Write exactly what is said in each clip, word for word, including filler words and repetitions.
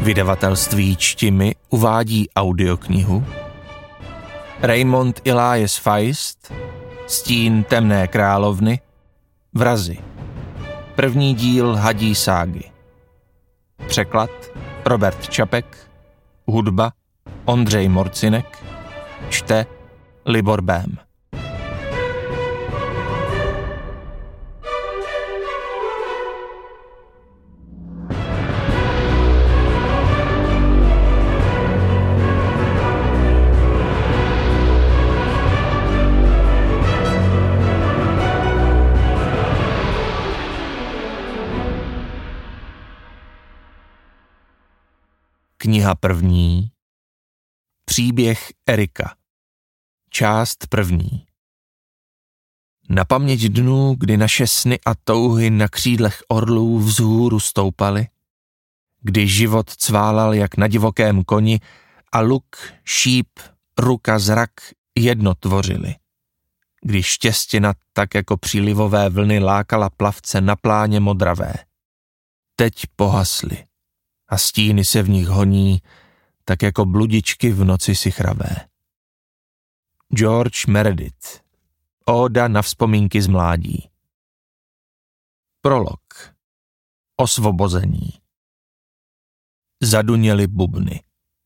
Vydavatelství Čtimi uvádí audioknihu Raymond Elias Feist, Stín temné královny, Vrazi. První díl Hadí ságy. Překlad Robert Čapek, hudba Ondřej Morcinek, čte Libor Bém. Kniha první. Příběh Erika. Část první. Na paměť dnů, kdy naše sny a touhy na křídlech orlů vzhůru stoupaly, kdy život cválal jak na divokém koni a luk, šíp, ruka, zrak jedno tvořili. Kdy štěstina tak jako přílivové vlny lákala plavce na pláně modravé. Teď pohasly a stíny se v nich honí, tak jako bludičky v noci sichravé. George Meredith. Óda na vzpomínky z mládí. Prolog. Osvobození. Zaduněly bubny.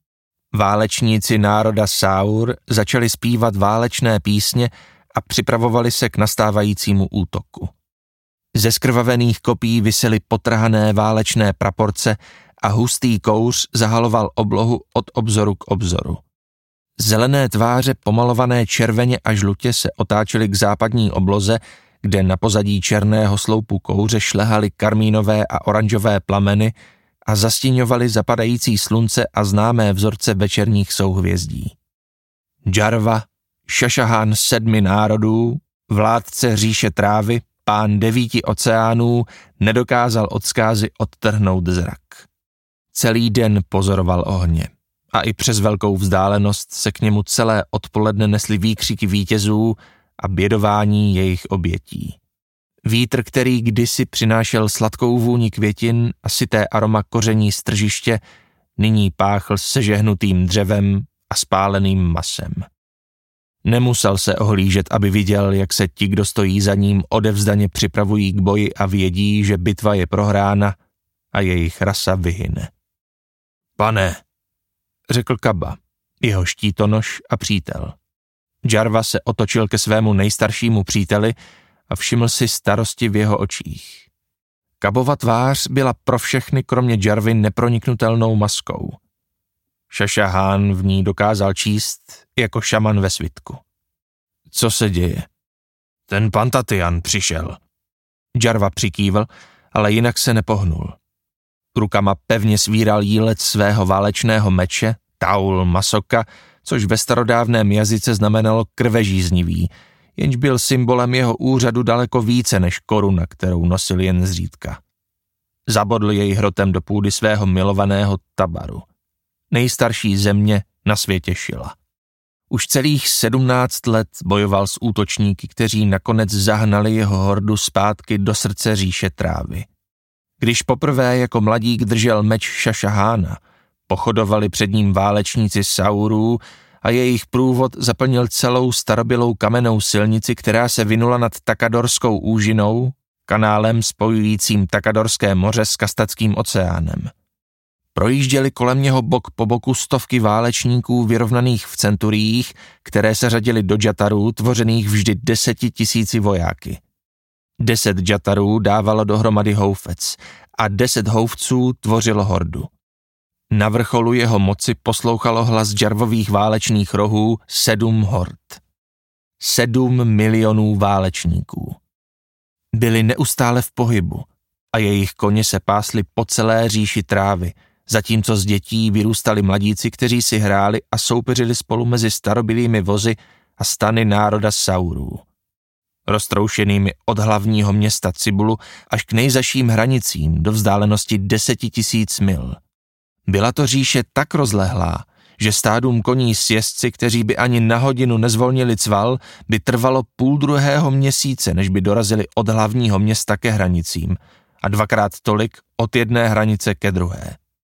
Válečníci národa Saur začali zpívat válečné písně a připravovali se k nastávajícímu útoku. Ze skrvavených kopí visely potrhané válečné praporce a hustý kouř zahaloval oblohu od obzoru k obzoru. Zelené tváře pomalované červeně a žlutě se otáčely k západní obloze, kde na pozadí černého sloupu kouře šlehaly karmínové a oranžové plameny a zastíňovaly zapadající slunce a známé vzorce večerních souhvězdí. Jarva, šašahán sedmi národů, vládce říše trávy, pán devíti oceánů, nedokázal od zkázy odtrhnout zrak. Celý den pozoroval ohně a i přes velkou vzdálenost se k němu celé odpoledne nesly výkřiky vítězů a bědování jejich obětí. Vítr, který kdysi přinášel sladkou vůni květin a syté aroma koření z tržiště, nyní páchl sežehnutým dřevem a spáleným masem. Nemusel se ohlížet, aby viděl, jak se ti, kdo stojí za ním, odevzdaně připravují k boji a vědí, že bitva je prohrána a jejich rasa vyhyne. Pane, řekl Kaba, jeho štítonoš a přítel. Jarva se otočil ke svému nejstaršímu příteli a všiml si starosti v jeho očích. Kabova tvář byla pro všechny kromě Jarvy neproniknutelnou maskou. Šašahán v ní dokázal číst jako šaman ve svitku. Co se děje? Ten Pantatian přišel. Jarva přikývl, ale jinak se nepohnul. Rukama pevně svíral jílec svého válečného meče, Taul Masoka, což ve starodávném jazyce znamenalo krvežíznivý, jenž byl symbolem jeho úřadu daleko více než koruna, kterou nosil jen zřídka. Zabodl jej hrotem do půdy svého milovaného Tabaru, nejstarší země na světě Šila. Už celých sedmnáct let bojoval s útočníky, kteří nakonec zahnali jeho hordu zpátky do srdce říše trávy. Když poprvé jako mladík držel meč Šašahána, pochodovali před ním válečníci Saurů a jejich průvod zaplnil celou starobylou kamennou silnici, která se vinula nad Takadorskou úžinou, kanálem spojujícím Takadorské moře s Kastatským oceánem. Projížděli kolem něho bok po boku stovky válečníků vyrovnaných v centuriích, které se řadily do džatarů, tvořených vždy deseti tisíci vojáky. Deset džatarů dávalo dohromady houfec a deset houfců tvořilo hordu. Na vrcholu jeho moci poslouchalo hlas Jarvových válečných rohů sedm hord. Sedm milionů válečníků. Byli neustále v pohybu a jejich koně se pásli po celé říši trávy, zatímco z dětí vyrůstali mladíci, kteří si hráli a soupeřili spolu mezi starobylými vozy a stany národa Saurů. Roztroušenými od hlavního města Cibulu až k nejzaším hranicím do vzdálenosti deseti tisíc mil. Byla to říše tak rozlehlá, že stádům koní s jezdci, kteří by ani na hodinu nezvolnili cval, by trvalo půl druhého měsíce, než by dorazili od hlavního města ke hranicím a dvakrát tolik od jedné hranice ke druhé.